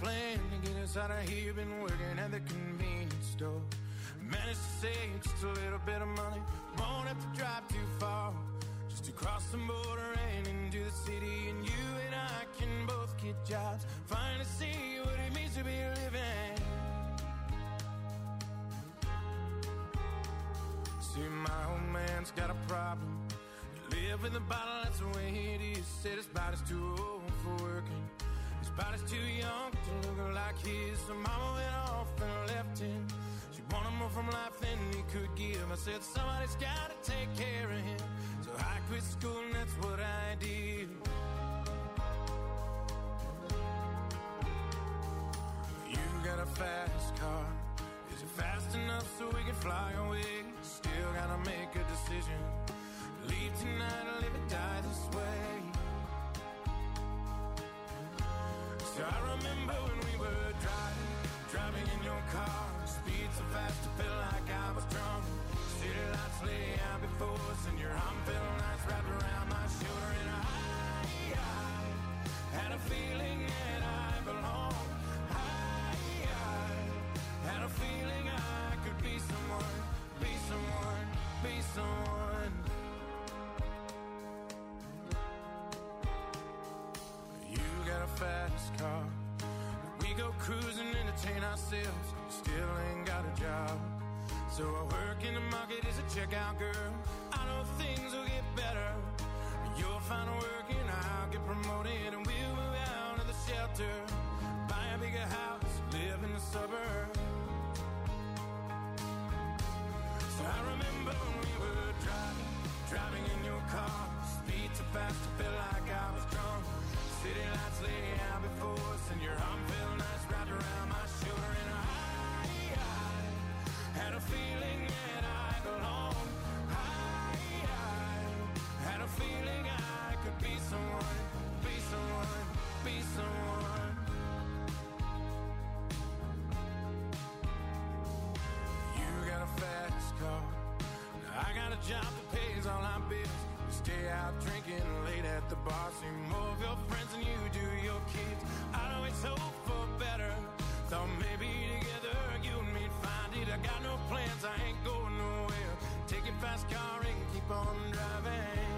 plan to get us out of here. Been working at the convenience store. Managed to save just a little bit of money. Won't have to drive too far, just to cross the border and into the city. And you and I can both get jobs, finally see what it means to be living. See, my old man's got a problem. You live with a bottle, that's the way it is. Said his body's too old for working, his body's too young to look like his. So mama went off and left him. She wanted more from life than he could give. I said somebody's gotta take care of him, so I quit school and that's what I did. You got a fast car, is it fast enough so we can fly away? Still gotta make a decision, leave tonight or live or die this way. So I remember when we were driving in your car, speed so fast I felt like I was drunk. City lights lay out before us and your arm felt nice wrapped around my shoulder. And I had a feeling that I belonged. I had a feeling I could be someone, be someone, be someone. You got a fast car, we go cruising, entertain ourselves. Still ain't got a job, so I work in the market as a checkout girl. I know things will get better, you'll find work and I'll get promoted. And we'll move out of the shelter, buy a bigger house, live in the suburbs. So I remember when we were driving in your car, speed so fast I felt like I was drunk. City lights lay out before us and your arm felt nice wrapped around my shoulder. And I had a feeling that I belonged. I had a feeling I could be someone, be someone, be someone. You got a fast car, I got a job that pays all our bills. We stay out drinking late at the bar, see more of your friends than you do your kids. I'd always hope for better, thought maybe together you and me'd find it. I got no plans, I ain't going nowhere. Take your fast car and keep on driving.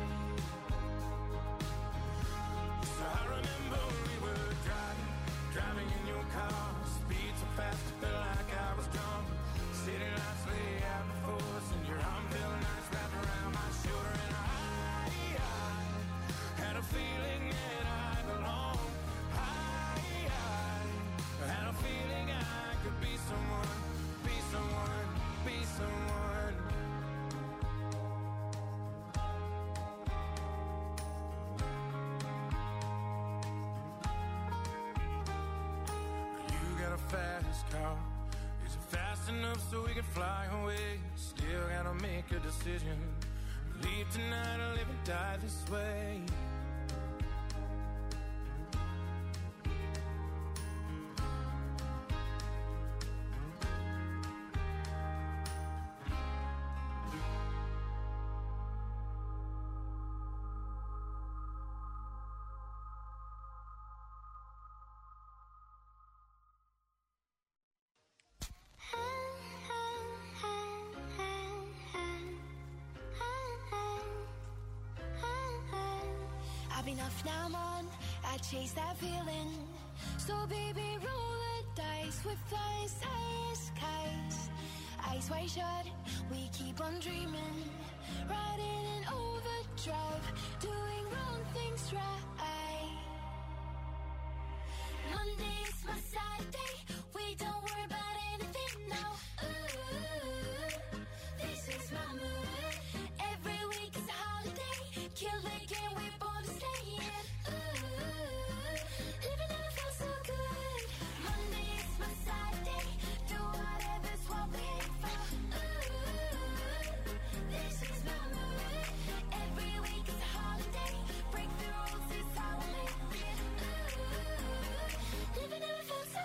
So I remember when we were driving in your car, speed so fast I felt like I was drunk. City lights lay out before us and your arm felt nice wrapped around my shoulder. And I had a feeling that I belonged. I had a feeling I could be someone, be someone, be someone. You got a fast car, is it fast enough so we can fly away? Still gotta make a decision, leave tonight or live and die this way. Enough now, I'm on, I chase that feeling. So baby, roll the dice with flying skies. Eyes wide shut, we keep on dreaming. Riding in overdrive, doing wrong things right. Monday's my Saturday, we don't worry about anything now. Ooh, this is my mood. Every week is a holiday, kill the game, we born to stay. Living never felt so good. Monday is my Saturday, do whatever's what we aim for. Ooh, this is my mood. Every week is a holiday, break the rules, it's how I live. Ooh, living never felt so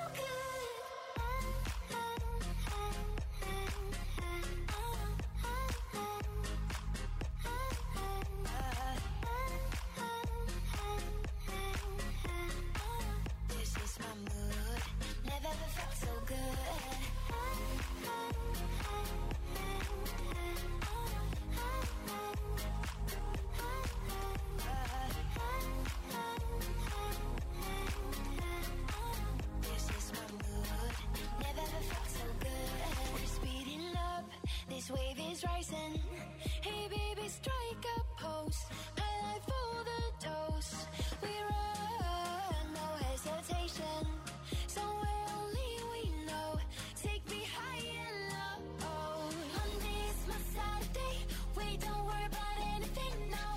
is rising. Hey baby, strike a pose. I like for the dose. We run, no hesitation. Somewhere only we know. Take me high and low. Monday is my Saturday. Wait, don't worry about anything now.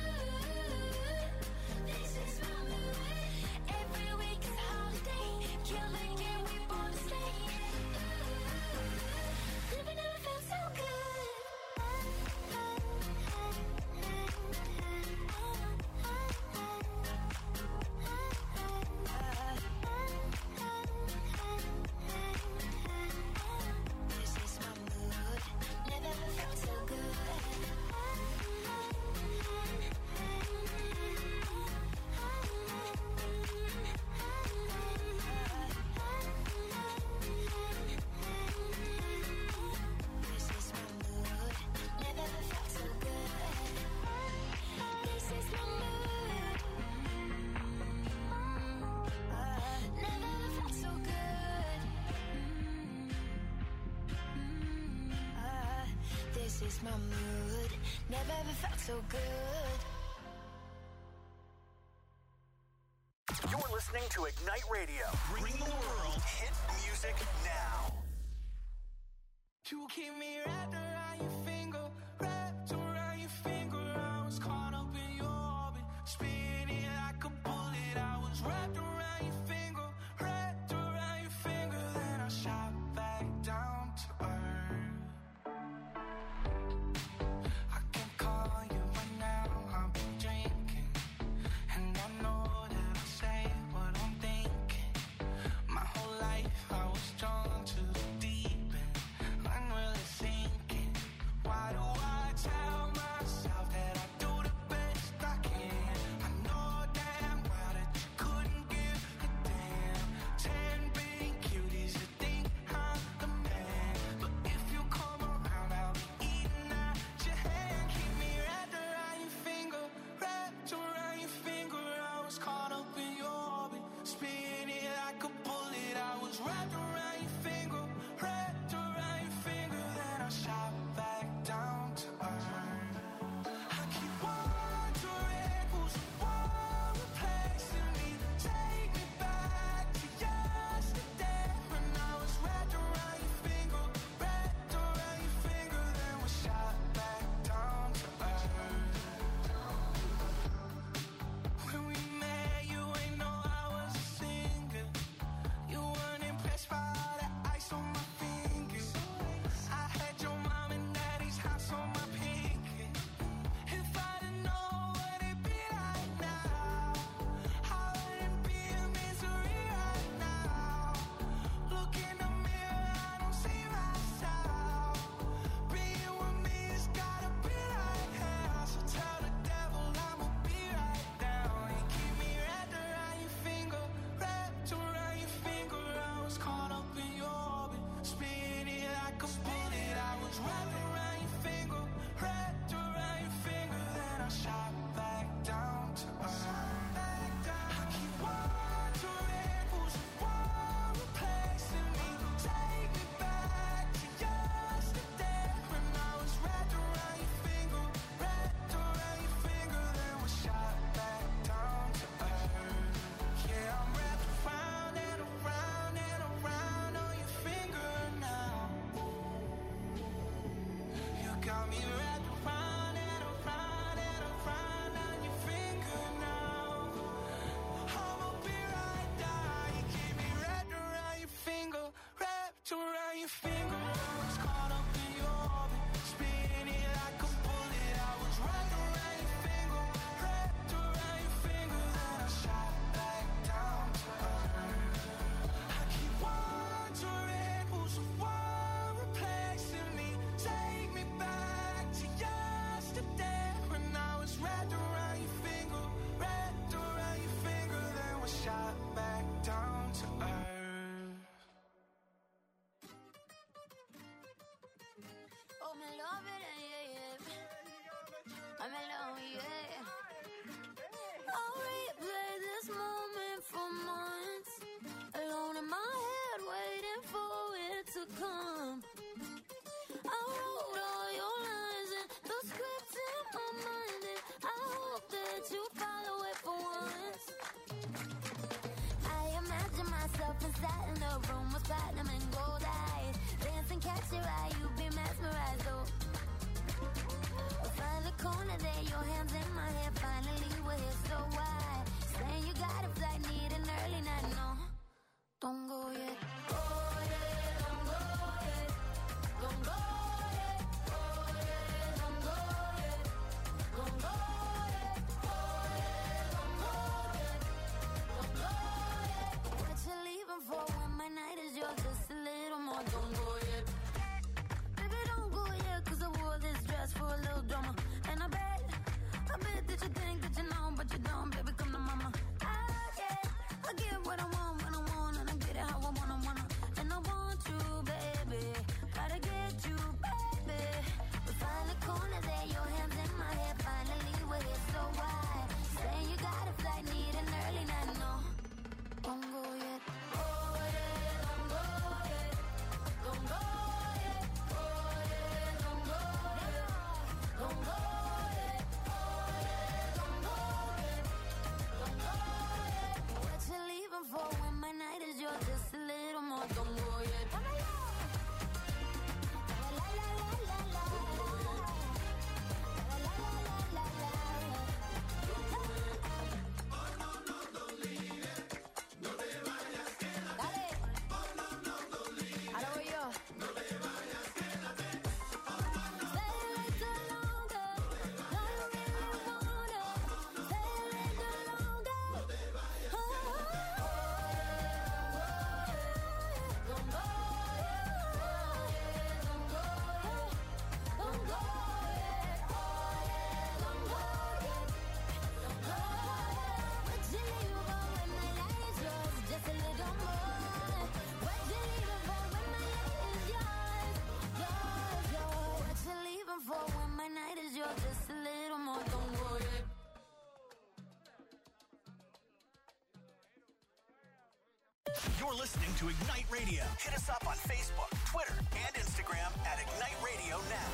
This is my mood. Every week is a holiday. Kill the game, we born to stay. Living never felt so good. This is my mood. Never felt so good. This is my mood. Never felt so good. This is my mood. Never felt so good. This is my mood. Never ever felt so good. You're listening to Ignite Radio, bringing the world hit music now. You keep me wrapped around your finger, wrapped around your finger. I was caught up in your orbit, spinning like a bullet. I was wrapped around your finger, wrapped around your finger. Then I shot back down to earth. I can call you right now, I've been drinking, and I know that I say what I'm thinking. My whole life I was drawn to the deep end, I'm really sinking. Why do I tell myself that I do the best I can? I know damn well that you couldn't give a damn. 10 big cuties that think I'm the man, but if you come around I'll be eating at your hand. Keep me wrapped around your finger, wrapped around your finger. I was caught up in your orbit, spinning like a bullet. I was wrapped around your finger, wrapped around your finger. Then I shot back down to earth. I keep wondering who's the one replacing me. Take me back to yesterday when I was wrapped around your finger, wrapped around your finger. Then we shot back down to earth. When we met, you ain't know I was a singer. You weren't impressed by all that ice on my fingers. I had your mom and daddy's house on my pinky. If I didn't know what it'd be like now, I wouldn't be in misery right now. Look in the mirror, I don't see myself. Being with me has gotta be like hell. So tell the devil I'ma be right down. You keep me wrapped around your finger, wrapped around your finger. I was caught up in your orbit, spinning like a bullet. I was wrapped around your finger, wrapped around your finger. Then I shot back down to earth. I keep wondering who's the one replacing me. Take me back to yesterday when I was wrapped around your finger, wrapped around your finger. Then we shot back down to earth. Yeah, I'm wrapped around and around and around on your finger now. You got me wrapped around and around and around on your finger now. I'ma be right there. You keep me wrapped around your finger, wrapped around your finger. I was caught up in your orbit, spinning like a bullet. I was wrapped around your finger, wrapped around your finger. Then I shot back down to earth. I keep wondering who's the one replacing me. Take me back to yesterday when I was wrapped around your finger, wrapped around your finger. Then we shot back down to earth. Oh, me love it, yeah, yeah. I'm alone, yeah. I'll replay this moment for months, alone in my head, waiting for it to come. I wrote all your don't go yet. Baby, don't go yet, 'cause I wore this dress for a little drama. And I bet that you think that you know, but you don't, baby, come to mama. I get what I want when I want, and I get it how I wanna. And I want you, baby, gotta get you, baby. We find the corner there, your hands in my hair, finally we're here, so wide. Saying you got a flight, need an early night, no, don't go yet. Oh yeah, don't go yet, don't go yet. Oh yeah, don't go yet, don't go yet. Oh yeah, don't go yet, don't go yet. What you leaving for when my night is yours? Just a little more, don't go yet. You're listening to Ignite Radio. Hit us up on Facebook, Twitter, and Instagram at Ignite Radio Now.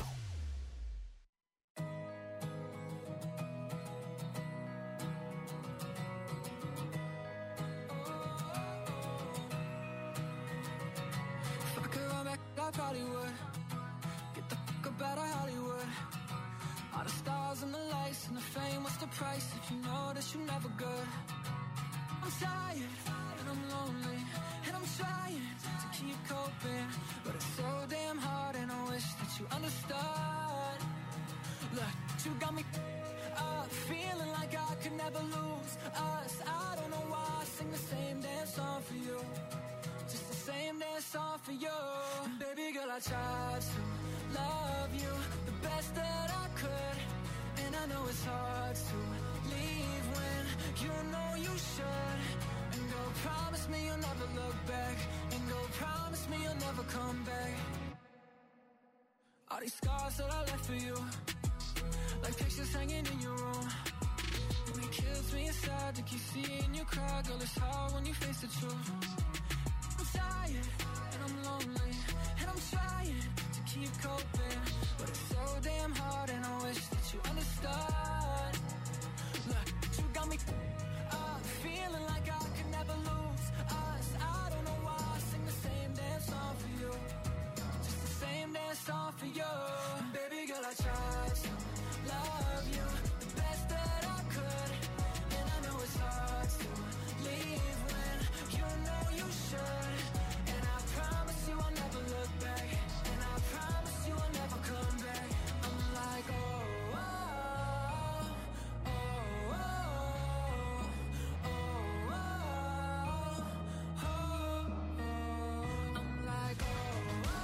If I could run back, I probably would. Get the fuck up out of Hollywood. All the stars and the lights and the fame, what's the price if you know that you're never good? I'm tired and I'm lonely and I'm trying to keep coping, but it's so damn hard and I wish that you understood. Look, you got me up, feeling like I could never lose us. I don't know why I sing the same damn song for you, just the same damn song for you. And baby girl, I tried to love you the best that I could, and I know it's hard to leave when you know you should. And go promise me you'll never look back, and go promise me you'll never come back. All these scars that I left for you, like pictures hanging in your room, and it kills me inside to keep seeing you cry. Girl, it's hard when you face the truth. I'm tired and I'm lonely and I'm trying to keep coping, but it's so damn hard and I wish that you understood. Look, you got me up, feeling like I could never lose us. I don't know why I sing the same damn song for you, just the same damn song for you. And baby girl, I tried to love you the best that I could, and I know it's hard to leave when you know you should. And I promise you I'll never look back, and I promise you I'll never come back. I'm like, oh, oh, oh, oh, oh, oh, oh, oh. I'm like, oh, oh,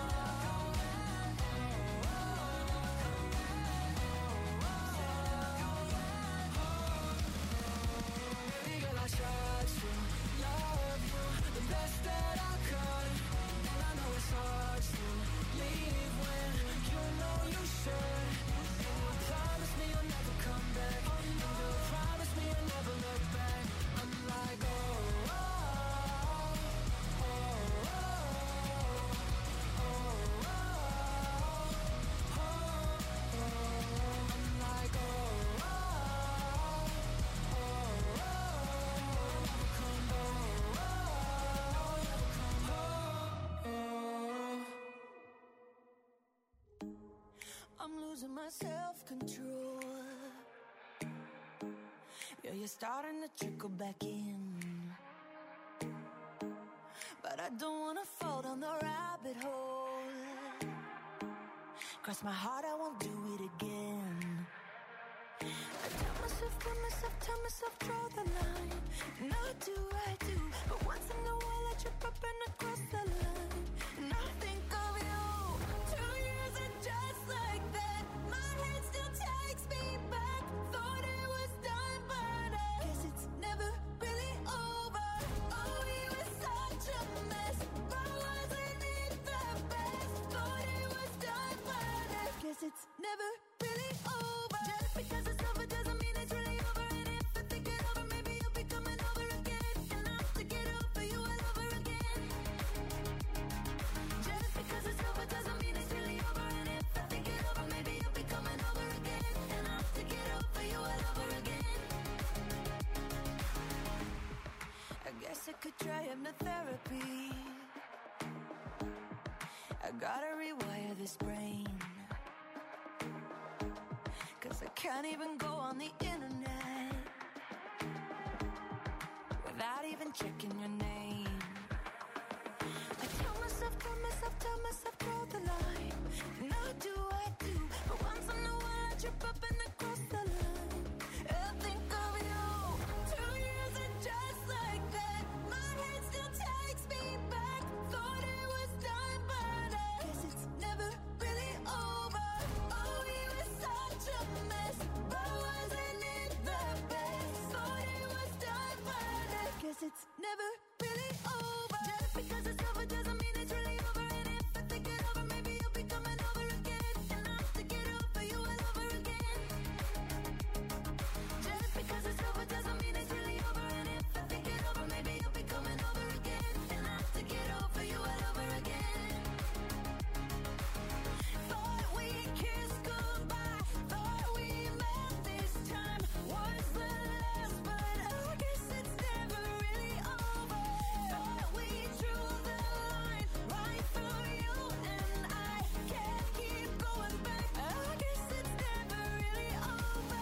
baby girl, I tried to love you the best that I could, and I know it's hard to leave when you know you should. And you promise me you'll never come back, and you promise me you'll never look back. I'm like, oh, oh, oh, oh, oh, oh, oh, oh. I'm like, oh, oh, oh, never come back, I'm losing my self-control. Yeah, you're starting to trickle back in, but I don't wanna fall down the rabbit hole. Cross my heart, I won't do it again. I tell myself tell myself, draw the line. Not do I do, but once in a while I trip up and I cross the line. And I think of you. 2 years and just like that, my head still takes me back. Thought it was done, but I guess it's never really over. Oh, we were such a mess, but wasn't it the best? Thought it was done, but I guess it's never really over. Just because it's over doesn't mean it's really over. And if I think it over, maybe you'll be coming over again. And I'll have to get over you all over again. Just because it's over doesn't mean it's really over. And if I think it over, maybe you'll be coming over again. And I'll have to get over you all over again. I guess I could try hypnotherapy. I gotta rewire this brain, 'cause I can't even go on the internet without even checking your name. I tell myself, draw the line. Now do I do, but once in a while I trip up and I cross the line. I think of you. 2 years and just like that, my head still takes me back. Thought it was done, but I guess it's never really over. Oh, we were such a mess, but wasn't it the best? Thought it was done, but I guess it's never really over. Just because it's over doesn't mean it's really over. And if I think it over, maybe you'll be coming over again. And I'll have to get over you all over again. Just because it's over doesn't mean it's really over. And if I think it over, maybe you'll be coming over again. And I'll have to get over you all over again. Thought we kissed goodbye, thought we met this time was the last, but I guess it's never really over. Thought we drew the line right through you, and I can't keep going back. I guess it's never really over.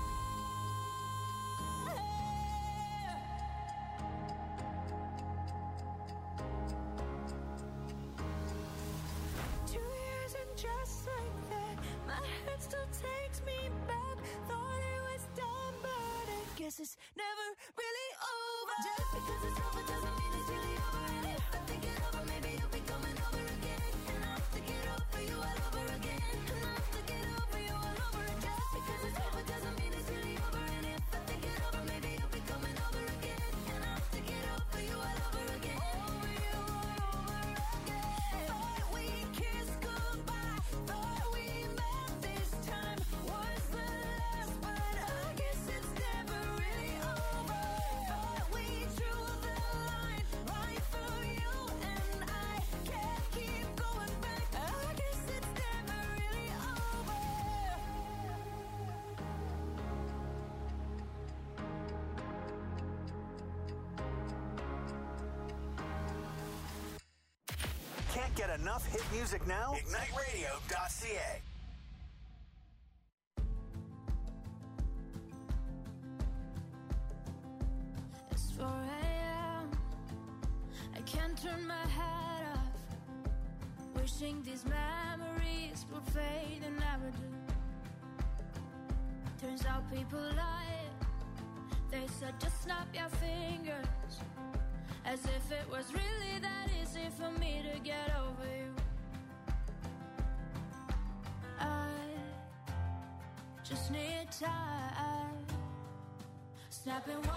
2 years and just like that, my head still takes me back. Thought it was done, but I guess it's never really over. Just because it's over doesn't mean it's really over. And if I think it over, maybe you'll be coming over again. And I'll have to get over you all over again. And I'll have to get over you all over again. Just because it's over doesn't mean it's really over. And if I think it over, maybe you'll be coming over again. And I'll have to get over you all over again. Over you all over again. Thought we kissed goodbye, thought we met this time was the last, but I guess it's never really over. Thought we drew the line right through you, and I can't keep going back. I guess it's never really over. Can't get enough hit music now? IgniteRadio.ca. It's 4 a.m. I can't turn my head off. Wishing these memories would fade and never do. Turns out people lie. They said just snap your fingers, as if it was really that easy for me to get over you. I just need time. Snapping 1, 2,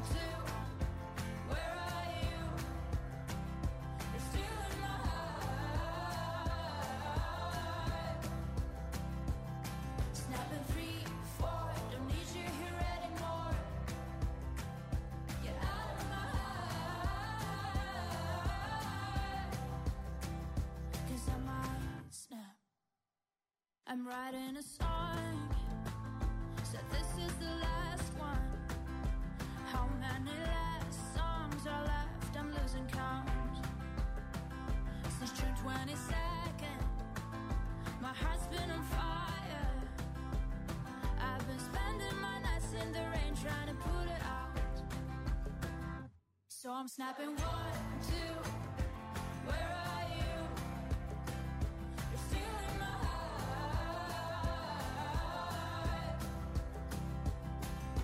where are you? You're still in my heart. Snapping 3, 4, don't need you here anymore. Get out of my heart, 'cause I might snap. I'm writing a song, said this is the last one. How many last songs are left? I'm losing count. Since June 22nd, my heart's been on fire. I've been spending my nights in the rain trying to put it out. So I'm snapping 1, 2, where are you? You're still in my heart.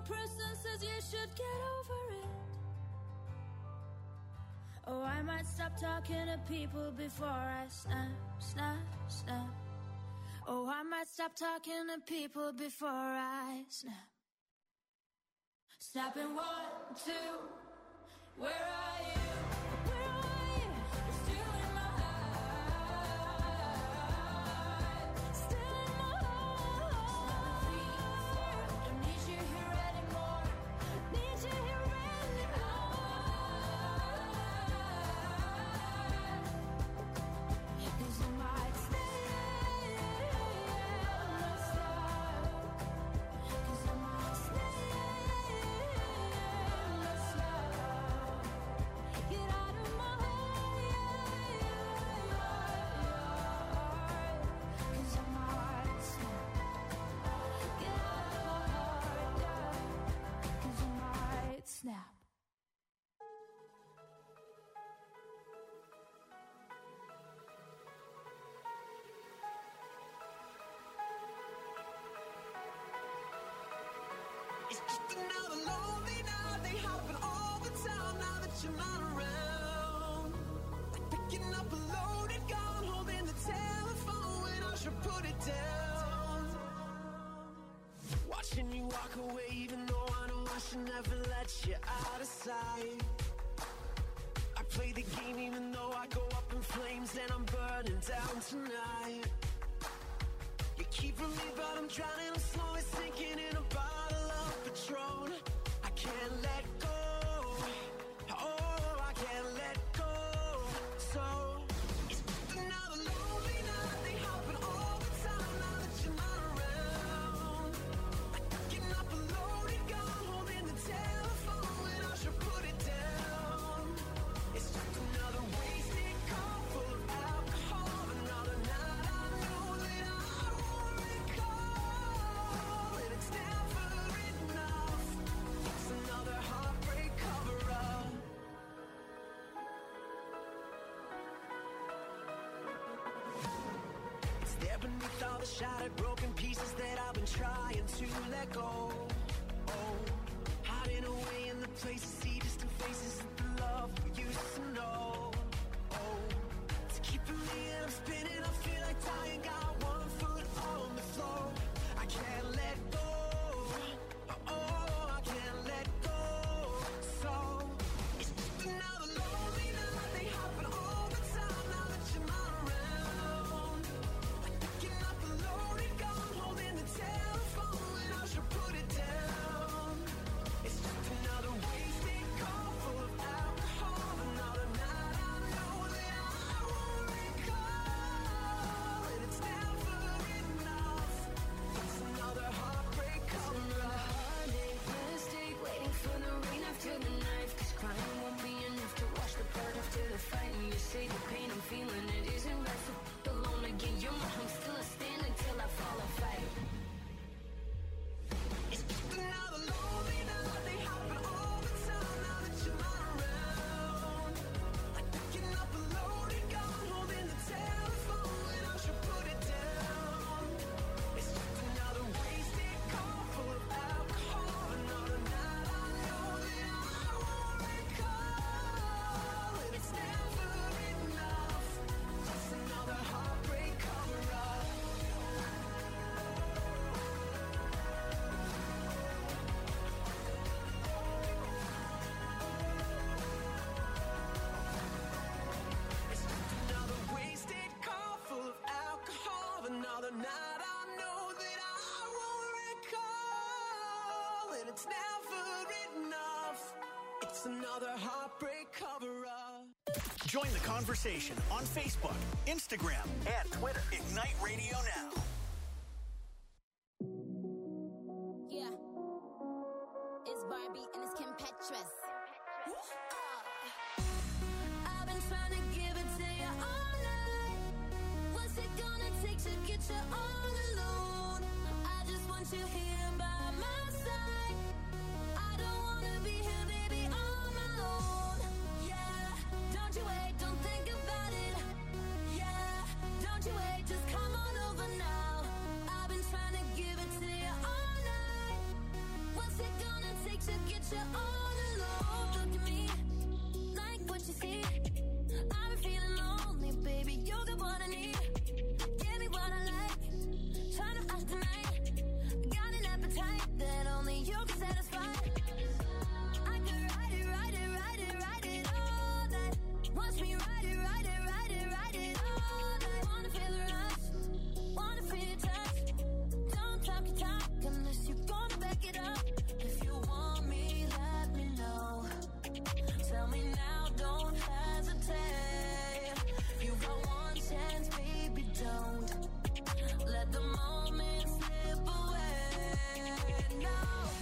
person says you should get over it. Oh, I might stop talking to people before I snap, snap, snap. Oh, I might stop talking to people before I snap. Snapping 1, 2, where are you? Where are you? You're still in my heart. Still in my heart. Don't need you here anymore. Need you here anymore. 'Cause I might stay, let's stop. 'Cause I might stay, let's stop. Get out of my heart, 'cause I might snap. Get out of my heart, 'cause I might snap. It's just another lonely night. They happen all the time now that you're not around. Like picking up a loaded gun, holding the telephone when I should put it down. Watching you walk away, even though I know I should never let you out of sight. I play the game even though I go up in flames and I'm burning down tonight. You're keeping me, but I'm drowning. I'm slowly sinking in a bottle of Patron. I can't let go. Oh, I can't let go. So it's just another lonely night. They happen all the time now that you're not around. Like picking up a loaded gun, holding the telephone when I should put it down. It's just another wasted call full of alcohol. Another night I know that I won't recall. And it's never enough. It's another heartbreak cover-up. It's there beneath all the shattered, broken pieces that I've been trying to let go. Oh, hiding away in the places, see distant faces of the love we used to know. Oh, it's keeping me and I'm spinning. I feel like dying, got 1 foot on the floor. I can't let go. Oh, I can't let go. So it's just another lonely night. They happen all the time now that you're not around. Like picking up a loaded gun, holding the telephone when I should put it down. It's just another wasted call full of alcohol. Another night I know that I won't recall. And it's never enough. It's another heartbreak cover-up. Heartache, mistake, waiting for the rain after the knife. 'Cause crying won't be enough to wash the blood after the fight. And you say the pain I'm feeling, it isn't right. So alone again, you're my home, still I stand until I fall and fight. It's just another lonely night. They happen all the time now that you're not around. Like picking up a loaded gun, holding the telephone when I should put it down. It's just another wasted call full of alcohol. Another night I know that I won't recall. And it's never enough. It's another heartbreak cover-up. It's just another wasted call full of alcohol. Another night I know that I won't recall. And it's never enough. It's another heartbreak cover-up. Join the conversation on Facebook, Instagram, and Twitter. Ignite Radio Now. Yeah. It's Barbie and it's Kim Petras. I've been trying to give it to you all night. What's it gonna take to get you all alone? I just want you here by my side. I don't wanna be here, baby, on my own. Yeah, don't you wait, don't think about it. Yeah, don't you wait, just come on over now. I've been trying to give it to you all night. What's it gonna all alone. Look at me, like what you see. I've been feeling lonely, baby. You got what I need. Give me what I like. Trying to act tonight. Got an appetite that only you can satisfy. I could ride it, ride it, ride it, ride it all night. Watch me ride it, ride it, ride it, ride it all night. Wanna feel the rush, wanna feel your touch. Don't talk your talk unless you're gonna back it up. If you want me, let me know. Tell me now, don't hesitate. You got one chance, baby, don't let the moment slip away. No,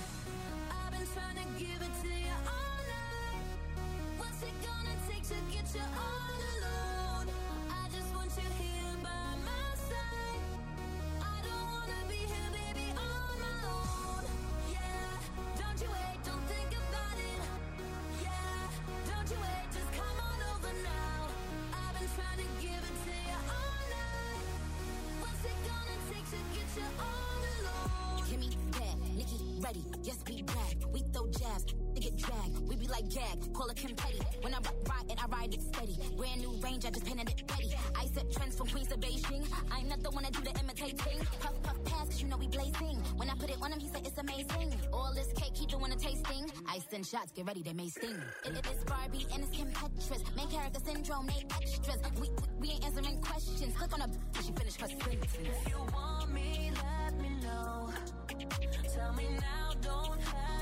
I've been trying to give it to you all night. What's it gonna take to get you all alone? I just want you here by my side. I don't wanna be here, baby, on my own. Yeah, don't you wait, don't think about it. Yeah, don't you wait, just come on over now. I've been trying to give it to you all night. What's it gonna take to get you all alone? Kimmy, bad, Nikki, ready, yes, we brag. We throw jabs, they get dragged. We be like gag, call it Kim Petty. When I ride and I ride it steady. Brand new range, I just painted it ready. I set trends from Queens to Beijing. I'm not the one that do the imitating. Puff, puff, pass, cause you know we blazing. When I put it on him, he said it's amazing. All this cake, he doing a tasting. I send shots, get ready, they may sting. It's Barbie and it's Kim Petras. Main character syndrome, they extras. We ain't answering questions. Click on her, she finished her sentence. If you want me, let me know. Tell me now, don't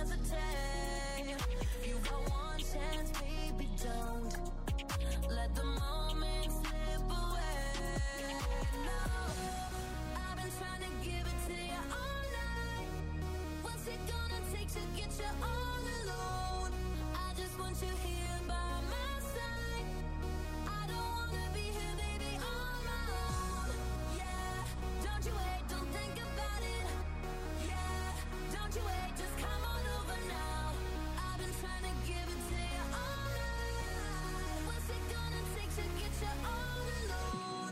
hesitate. You got one chance, baby, don't let the moment slip away. No, I've been trying to give it to you all night. What's it gonna take to get you all alone? I just want you here by my side. I don't wanna be here, baby, on my own. Yeah, don't you wait, don't think about it. Yeah, don't you wait, just come on over now. I've been trying to give it to you all night. What's it gonna take to get you all alone?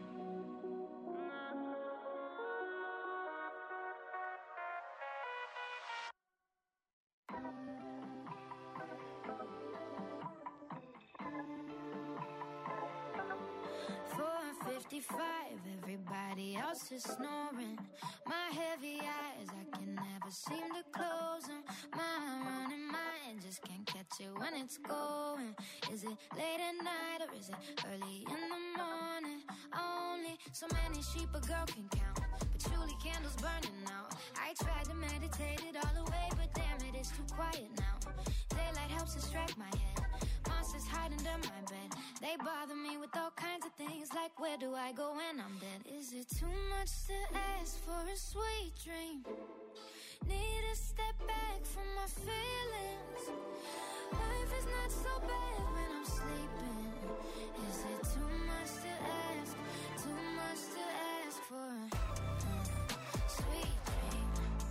.55, everybody else is snoring. My heavy eyes, I can never seem to close them. My running mind just can't catch it when it's going. Is it late at night or is it early in the morning? Only so many sheep a girl can count. Patchouli candles burning out. I tried to meditate it all away, but damn it, it's too quiet now. Daylight helps distract my head. Monsters hide under my bed. They bother me with all kinds of things, like where do I go when I'm dead? Is it too much to ask for a sweet dream? Need to step back from my feelings. Life is not so bad when I'm sleeping. Is it too much to ask? Too much to ask for a sweet dream?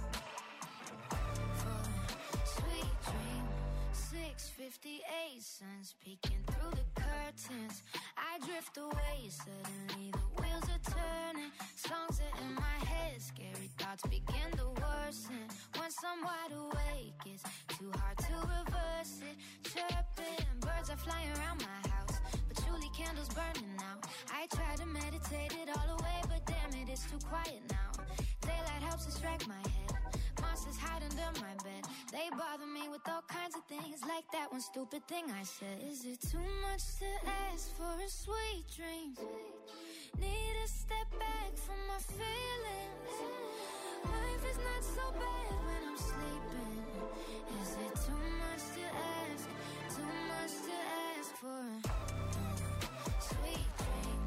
For a sweet dream. 6:58, sun's peeking through the curtains. I drift away, suddenly the wheels are turning. Songs are in my head, scary thoughts begin to worsen. Once I'm wide awake, it's too hard to reverse it. Chirping, birds are flying around my house. Patchouli candles burning out. I try to meditate it all away, but damn it, it's too quiet now. Daylight helps distract my head. Monsters hide under my bed. They bother me with all kinds of things, like that one stupid thing I said. Is it too much to ask for a sweet dream? Need to step back from my feelings. Life is not so bad when I'm sleeping. Is it too much to ask? Too much to ask for a sweet dream?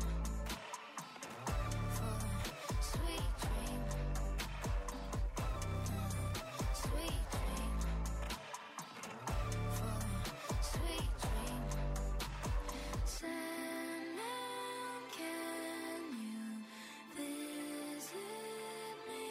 For a sweet dream. Sweet dream. For a sweet dream. Sandman, can you visit me?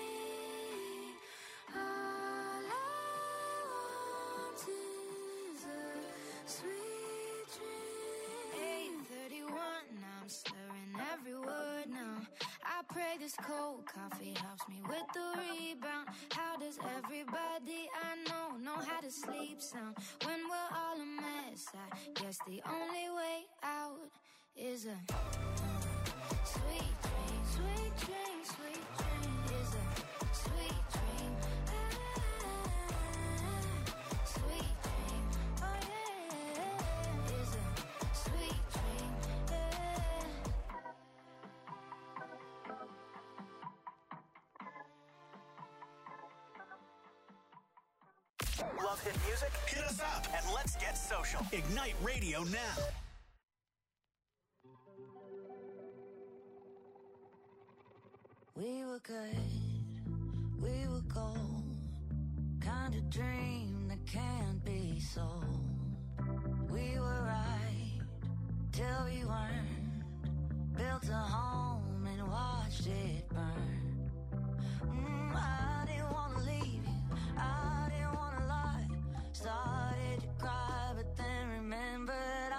All I want is a sweet dream. 8:31, I'm slurring every word now. I pray this cold coffee helps me with the rebound. How does everybody I know how to to sleep sound. When we're all a mess, I guess the only way out is a sweet dream, sweet dream, sweet dream. Is a sweet dream. Sweet dream. Oh yeah. Is a sweet dream. Love hit music? Hit us up and let's get social. Ignite Radio now. We were good, we were gold. Kind of dream that can't be sold. We were right till we weren't. Built a home and watched it burn. I didn't want to leave you, I didn't want to lie. Started to cry, but then remembered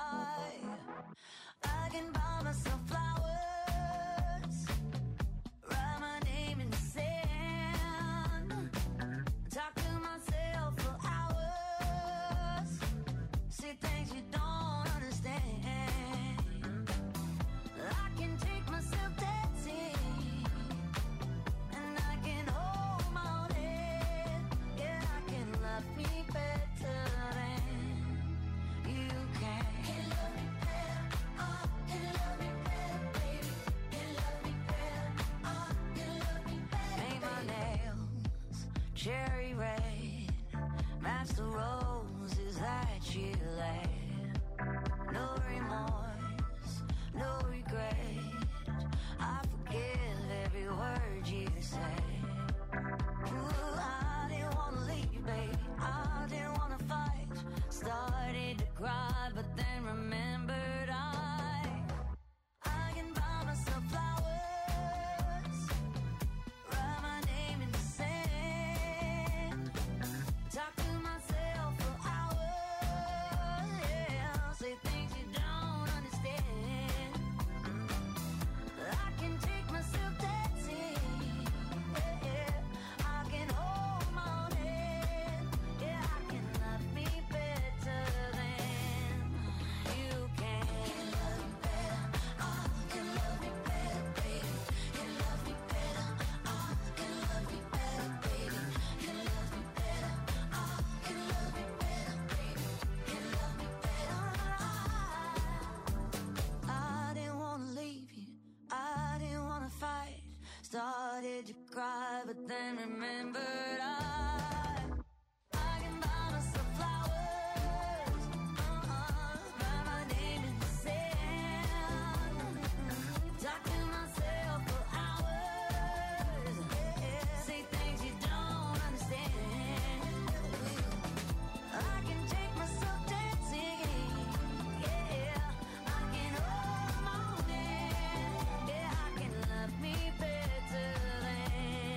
I can buy myself flowers, write my name in the sand, talk to myself for hours, see things you don't understand. I can take myself dancing, and I can hold my own head. Yeah, I can love me better than you can. Can love me better, can love me better, baby. Can love me better, can love me better. Make my nails cherry red, match the roses that you laid. No remorse, no regret. I forgive every word you say. Ooh, I didn't want to leave, babe. I didn't want to fight. Started to cry, but then remembered I can buy myself flowers, write my name in the sand, talk to myself for hours, yeah, say things you don't understand. I can take myself dancing, yeah, I can hold my own head, yeah, I can love me better than you can. Can love me better, can love me better, baby. Can love me better, can love me better, baby. Can love me better, can love me better, baby. Can love me better. I didn't want to leave you, I didn't want to fight. Started to cry, but then remembered I can buy myself flowers, write my name in the sand, talk to myself for hours, yeah, say things you don't understand. I can take myself dancing, yeah, I can hold my own hand, yeah, I can love me better than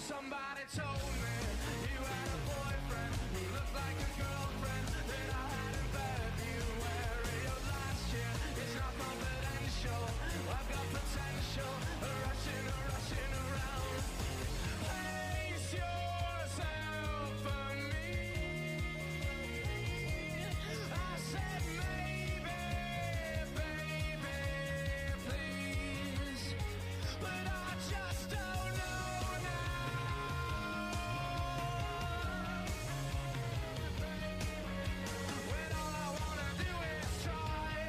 Somebody told me you had a boyfriend who looked like a girlfriend that I had in February of last year. It's not confidential, I've got potential, rushing around. Place yourself for me. I said maybe, baby, please, but I just don't know now. When all I wanna do is try.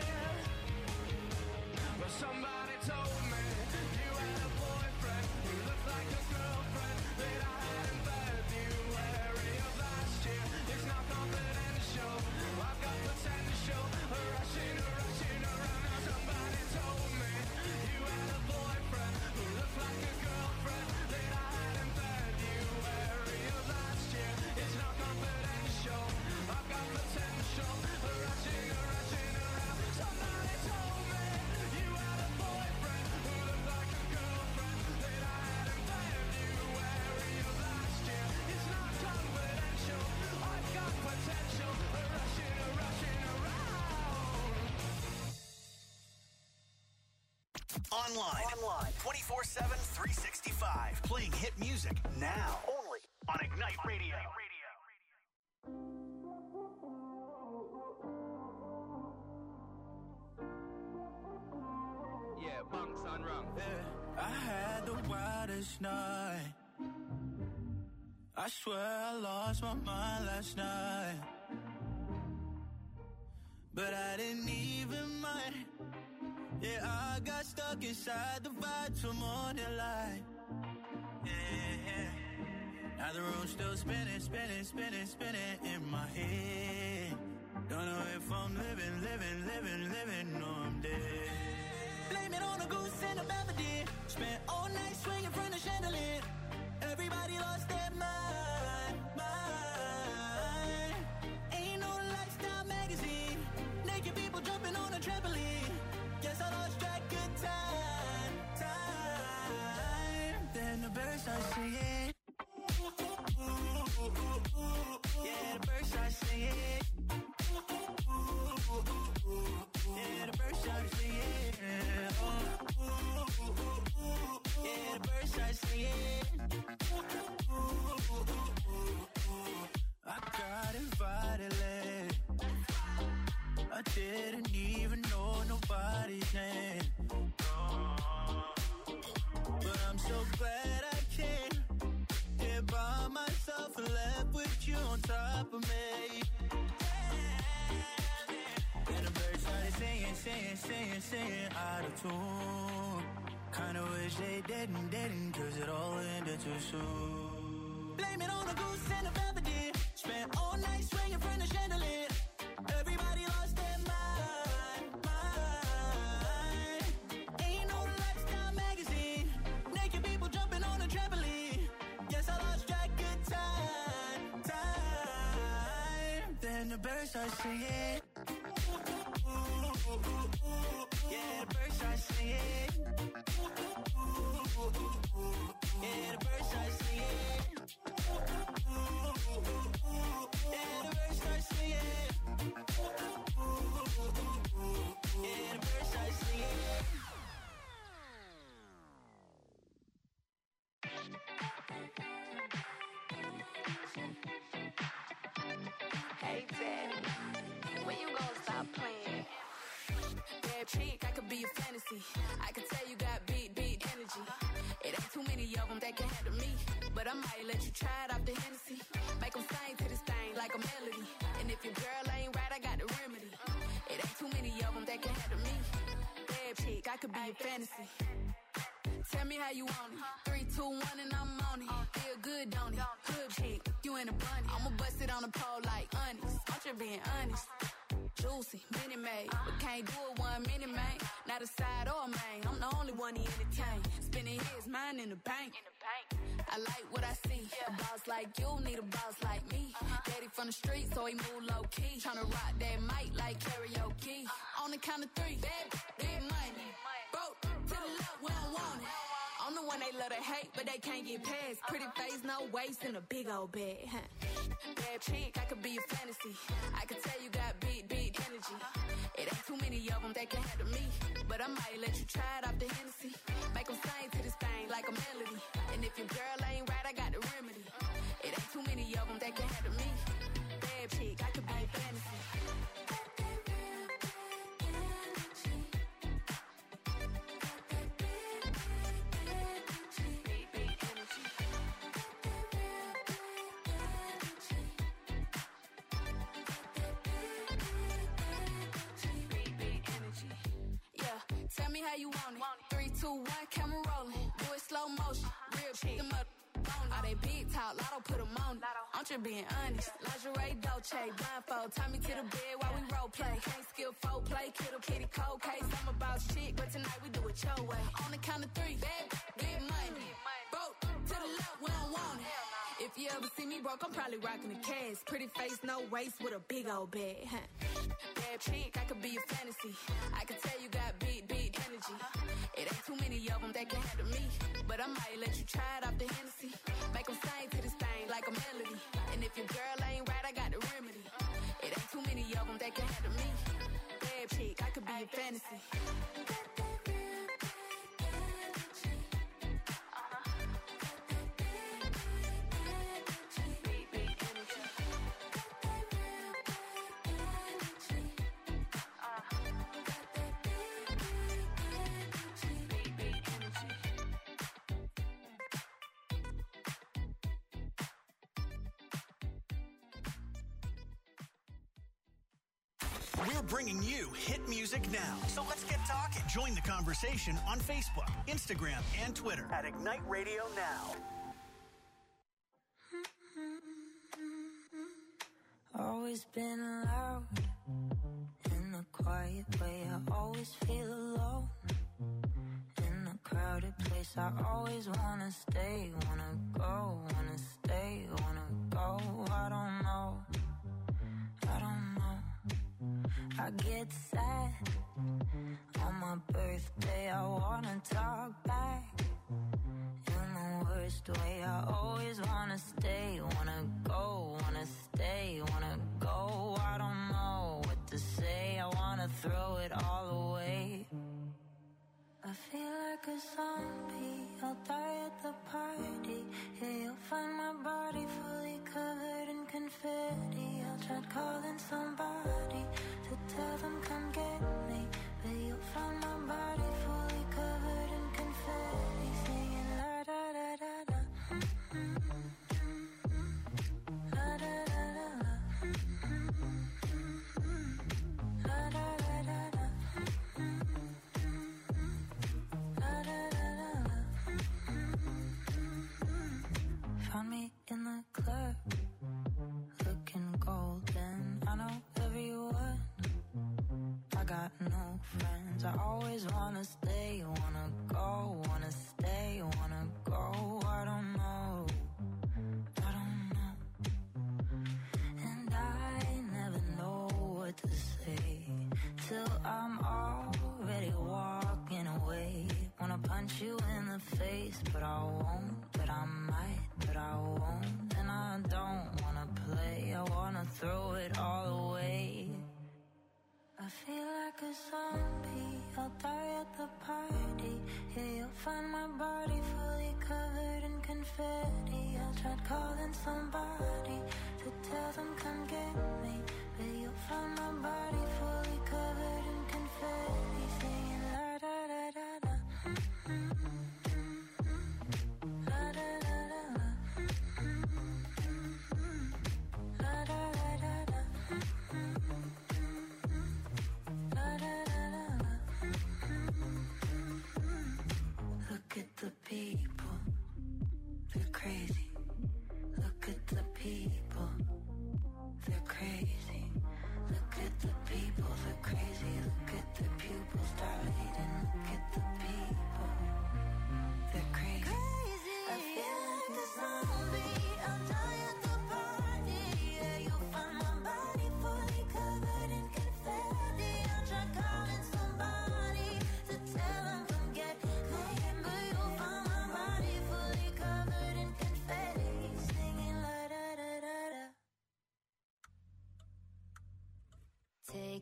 But somebody told me you had a boyfriend who looked like a girlfriend that I had in February of last year. It's not confidential, I've got potential, rushing around. Now somebody told me you had a boyfriend who looked like a girlfriend that I had in February of last year. It's not confidential, I've got potential, rushing around. Somebody told me you had a boyfriend who looked like a girlfriend that I had in February of last year. It's not confidential, I've got potential, rushing around. Online. 24/7, 365. Playing hit music now. Only on Ignite Radio. Yeah, bunks on wrong. Yeah, I had the wildest night. I swear I lost my mind last night. But I didn't even mind. Yeah, I got stuck inside the vibes from morning light. Yeah. Now the room's still spinning in my head. Don't know if I'm living, or I'm dead. Blame it on a goose and a melody. Spent all night swinging from the chandelier. Everybody lost their mind. Ain't no lifestyle magazine. Naked people jumping on a trampoline. Guess I lost track of time. Then the birds start singing. Yeah, the birds start singing. Yeah, the birds start singing. Yeah, the birds start singing. I got invited late. I didn't even know nobody's name. But I'm so glad I came. Here by myself and left with you on top of me. And the birds started singing out of tune. Kinda wish they didn't, cause it all ended too soon. Blame it on a goose and a melody. Spent all night swinging from the chandelier. Everybody lost their mind. Ain't no lifestyle magazine. Naked people jumping on a trampoline. Guess I lost track of time. Then the birds start singing. Yeah, the birds start singing. Yeah, the birds start singing. Yeah, the birds start singing. Yeah, the birds start singing. Hey, Daddy, when you gonna stop playing? Bad chick, I could be a fantasy. I could tell you got beat energy. It ain't too many of them that can handle me. But I might let you try it off the Hennessy. Make them sing to this thing like a melody. And if your girl ain't right, I got the remedy. It ain't too many of them that can handle me. Bad chick, I could be a fantasy. Tell me how you want it. 3, 2, 1 and I'm on it. Feel good, don't it? Hood chick, you in a bunny. I'ma bust it on the pole like honest. I'm just being honest. Juicy, mini made, but can't do it 1 minute, man. Not a side or a main. I'm the only one he entertain. Spending his mind in the bank. I like what I see. A boss like you need a boss like me. Daddy from the street, so he move low key. Tryna rock that mic like karaoke. On the count of 3, big money. Broke to the left, we don't want it. I'm the one they love to hate, but they can't get past. Pretty face, no waist, and a big old bag. Bad chick, I could be a fantasy. I could tell you got beat energy. It ain't too many of them that can handle me, but I might let you try it off the Hennessy. Make them sing to this thing like a melody. And if your girl ain't right, I got the remedy. It ain't too many of them that can handle me. Bad chick, I could be a fantasy. Tell me how you want it. 3, 2, 1, camera rolling. Do it slow motion. Real shit. Them up. All they big talk, lotto put them on it. I'm just being honest. Lingerie, Dolce, blindfold. Tie me to the bed while we role play. Can't skill folk play, kiddo, kitty, cold case. I'm about shit, but tonight we do it your way. On the count of 3, bad, big money. Broke to the left, we don't want it. If you ever see me broke, I'm probably rocking the cash. Pretty face, no waist, with a big old bag. Bad chick, I could be a fantasy. I could tell you got beat energy. It ain't too many of them that can handle me, but I might let you try it off the Hennessy. Make them sing to this thing like a melody. And if your girl ain't right, I got the remedy. It ain't too many of them that can handle me. Bad chick, I could be a fantasy. We're bringing you hit music now. So let's get talking. Join the conversation on Facebook, Instagram, and Twitter at Ignite Radio Now. Always been loud in a quiet way. I always feel alone in a crowded place. I always wanna stay, wanna go, wanna stay, wanna go. I don't know. I get sad on my birthday. I wanna talk back in the worst way. I always wanna stay, wanna go, wanna stay, wanna go. I don't know what to say. I wanna throw it all away. I feel like a zombie. I'll die at the party. Yeah, you'll find my body fully covered in confetti. I'll try calling somebody to tell them come get me, but you'll find my body fully covered in confetti, singing la da da da da, la da da da da, la da da da da, la da da da da. Found me in the club, looking golden. I know everyone. I got no friends. I always wanna stay, wanna go, wanna stay, wanna go. I don't know. And I never know what to say till I'm already walking away. Wanna punch you in the face, but I won't, but I might, but I won't. And I don't wanna play, I wanna throw it all away. I feel like a zombie, I'll die at the party. Yeah, you'll find my body fully covered in confetti. I'll try calling somebody to tell them come get me, but you'll find my body fully covered in confetti, singing la da da da da, la da da da da, la da da da da. Look at the people, they're crazy. Look at the people, they're crazy.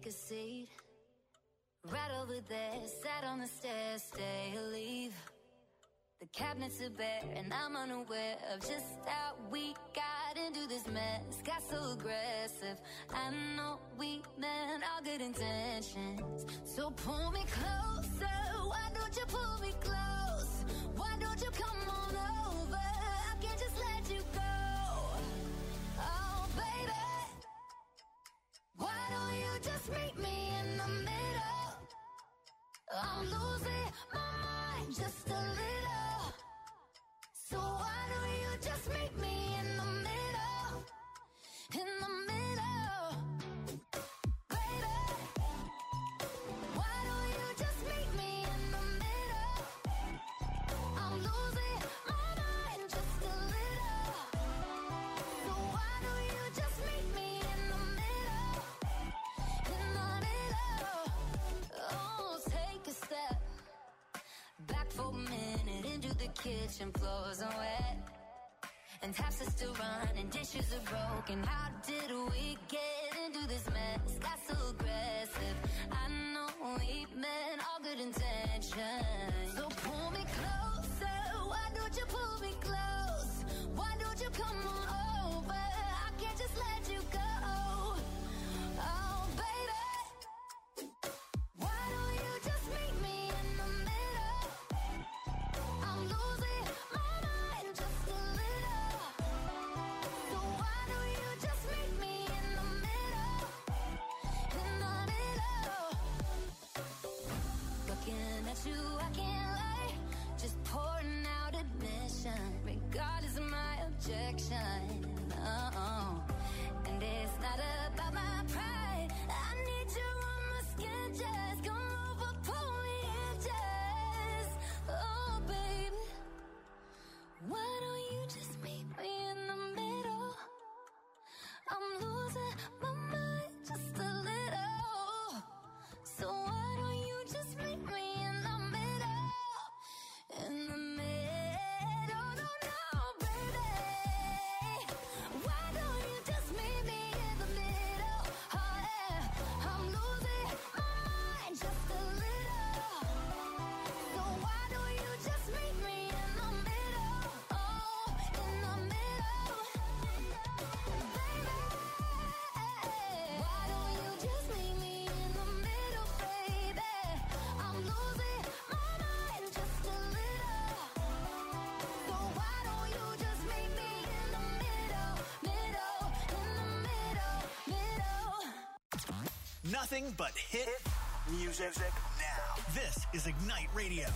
a seat. Right over there, sat on the stairs, stay or leave. The cabinets are bare and I'm unaware of just how we got into this mess. Got so aggressive. I know we meant all good intentions. So pull me closer. Why don't you pull me close? Why don't you come on over? I can't just let you go. Oh, baby. Why don't you just meet me in the middle? I'm losing my mind just a little. So why don't you just meet me in the middle? In the middle, baby. Why don't you just meet me in the middle? I'm losing my mind just a little. So why don't you just meet me in the middle? In the middle. Oh, take a step back for a minute into the kitchen, floors are wet, and taps are still running, dishes are broken. How did we get into this mess? Got so aggressive. I know we meant all good intentions. So pull me closer. Why don't you pull me close? Why don't you come on over? I can't just let you go. Oh, baby. Why don't you just meet me in the middle? I'm losing my mind just a little. So why don't you just meet me in the middle? In the middle. Looking at you, I can't lie. Just pouring out admission, regardless of my objection. Oh, and it's not about my pride. I need you on my skin, just come over, pull me in, just. Oh, baby, why don't you just meet me in the middle? I'm losing my mind just a little. So why don't you just meet me in the middle? In the middle, no, baby. Why don't you just meet me in the middle? Oh, yeah. I'm losing my mind just a little. So why don't you just meet me in the middle? Oh, in the middle, baby. Why don't you just meet me in the middle, baby? I'm losing my mind just a little. So why don't you just meet me in the middle, middle, in the middle, middle. Nothing but hit music now. This is Ignite Radio.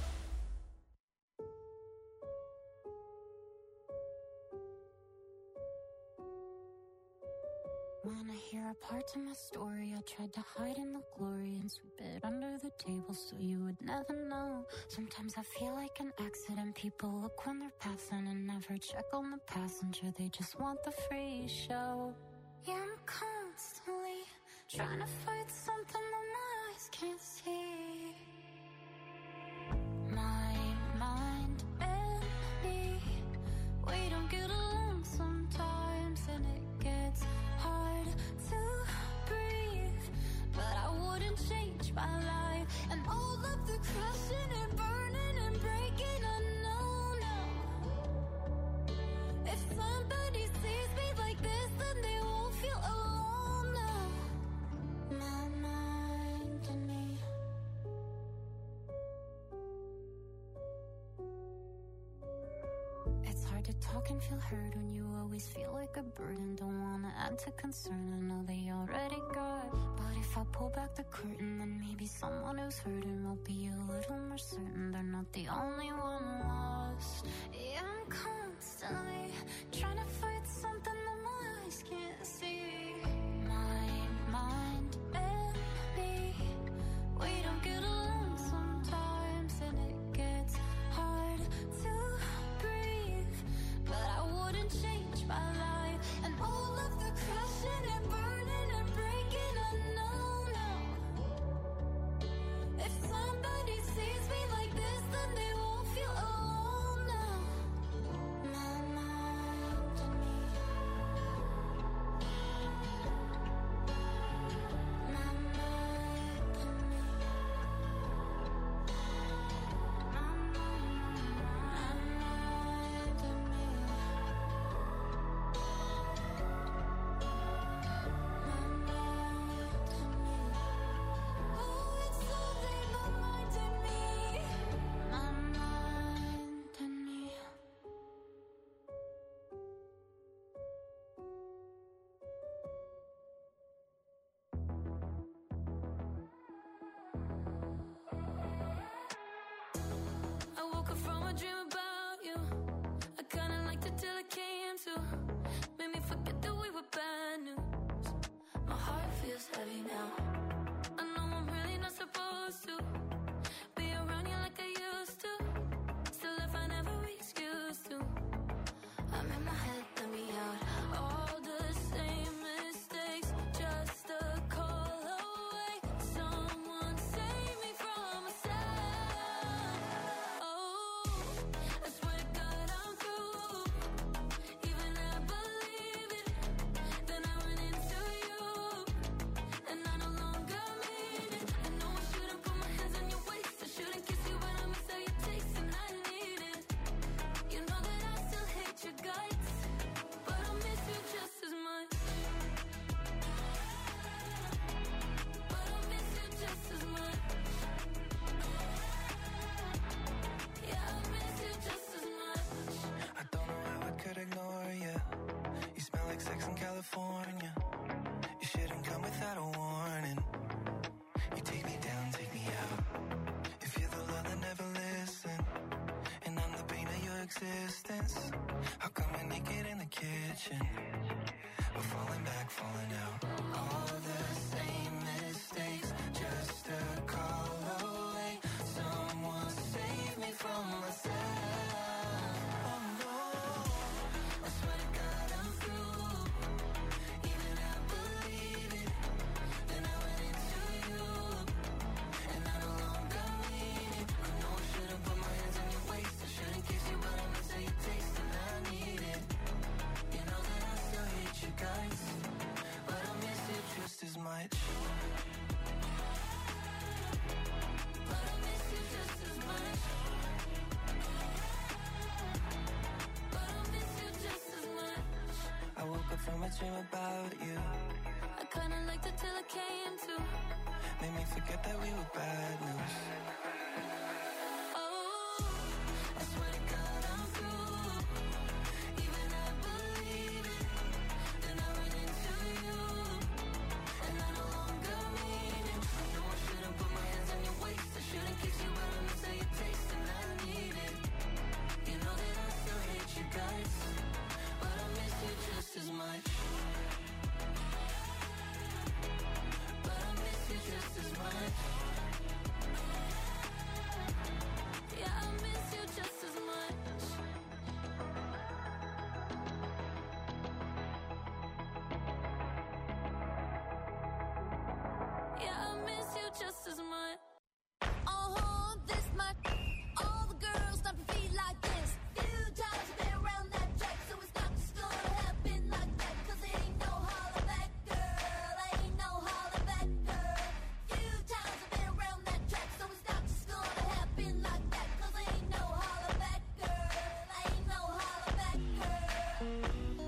Wanna hear a part of my story? I tried to hide in the glory and sweep it under the table so you would never know. Sometimes I feel like an accident. People look when they're passing and never check on the passenger. They just want the free show. Yeah, I'm constantly trying to fight something that my eyes can't see. My mind and me, we don't get along sometimes, and it gets hard to breathe. But I wouldn't change my life, and all of the crashing and burning and breaking, I know now. If somebody sees me like this, then they won't feel alone now. My mind and me. It's hard to talk and feel heard when you always feel like a burden. Don't wanna add to concern, I know they already got. But if I pull back the curtain, then maybe someone who's hurting will be a little more certain they're not the only one lost. Yeah, I'm constantly trying to fight something that my eyes can't see. My mind and me, we don't get along sometimes, and it gets hard to breathe. But I wouldn't change my life, and all of the crashing and burning and breaking, I know now. If somebody sees me like this, then they won't feel alone now. My mind and me. I dream about you. I kinda liked it till it came to. Made me forget that we were bad news. My heart feels heavy now. I know I'm really not supposed to be around you like I used to. Still if I never excuse to. I'm in my head, let me out. All the same mistakes, just a call away. Someone save me from myself. Oh, I swear to God I'm through. Even I believe it. Then I run into you, and I no longer mean it. I know I shouldn't put my hands on your waist. I shouldn't kiss you, but I miss how you taste, and I need it. You know that I still hate your guts, but I miss you just as much. But I miss you just as much. Yeah, I miss you just as much. I don't know how I could ignore you. You smell like sex in California. You shouldn't come without a warning. You take me down, take me out. If you're the love that never listen, and I'm the pain of your existence, how come we're naked in the kitchen? We're falling back, falling out. All the same mistakes, just a call away. Someone save me from myself. Oh no, I swear to God I'm through. Even I believe it. Then I went into you, and I no longer mean it. I know I shouldn't put my hands on your waist. I shouldn't kiss you, but I miss how you taste, and I need it. You know that I still hate you guys, but I miss you just as much. But I miss you just as much. But I miss you just as much. I woke up from a dream about you. I kinda liked it till it came to. Made me forget that we were bad news. Oh, I swear to God I'm through. even I believe it. Then I run into you, And I no longer mean it. I know I shouldn't put my hands on your waist. I shouldn't kiss you, but I miss how you taste, and I need it. You know that I still hate you guys, but I miss you just as much. But I miss you just as much. yeah, I miss you just as much. Yeah, I miss you just as much. This much. All the girls stomp your feet like this. Few times you've been around that track, so it's not just gonna happen like that. 'Cause there ain't no holler back, girl. Ain't no holler back, girl. Few times you've been around that track, so it's not just gonna happen like that. 'Cause there ain't no holler back, girl. Ain't no holler back, girl.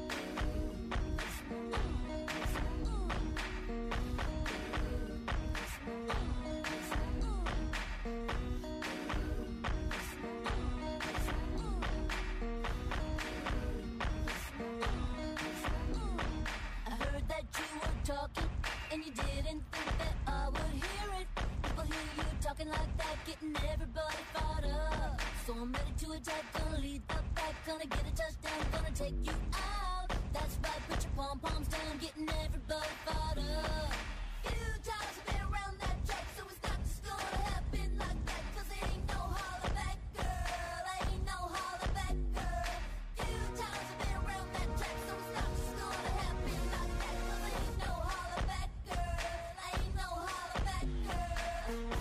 I heard that you were talking, and you didn't think that I would hear it. People hear you talking like that, getting everybody fired up. So I'm ready to attack, gonna lead the pack, gonna get a touchdown, gonna take you out. That's right, put your pom-poms down, getting everybody fired up. Few times you've been around that track, so it's not just gonna happen like that. 'Cause there ain't no holler back, girl. Ain't no holler back, girl. Few times you've been around that track, so it's not just gonna happen like that. 'Cause there ain't no holler back, girl. Ain't no holler back, girl.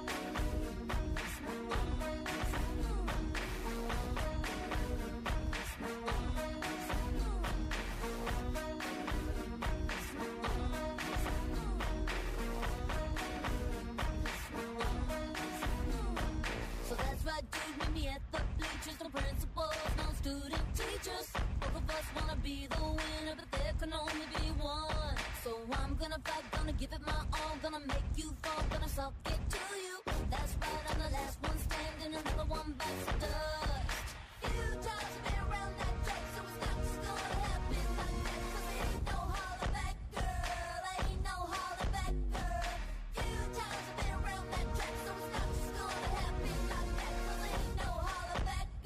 So that's right, dude, meet me at the bleachers. No principals, no student teachers. Both of us wanna be the winner, but there can only be one. So I'm gonna fight, gonna give it my all, gonna make you fall, gonna suck it to you. That's right, I'm the last one standing, another one bites the dust. Few times you've been around that track, so it's not just gonna happen like that. 'Cause there ain't no holler back, girl. Ain't no holler back, girl. Few times you've been around that track, so it's not just gonna happen like that. 'Cause there ain't no holler back,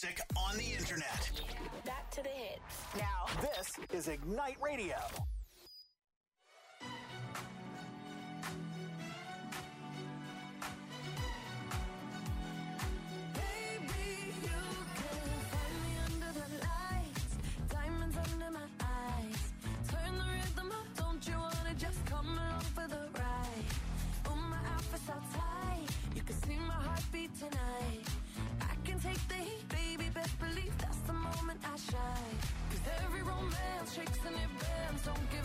music on the internet. Back to the hits. Now, this is Ignite Radio. Tonight, I can take the heat, baby, best believe that's the moment I shine. 'Cause every romance shakes and it bends, don't give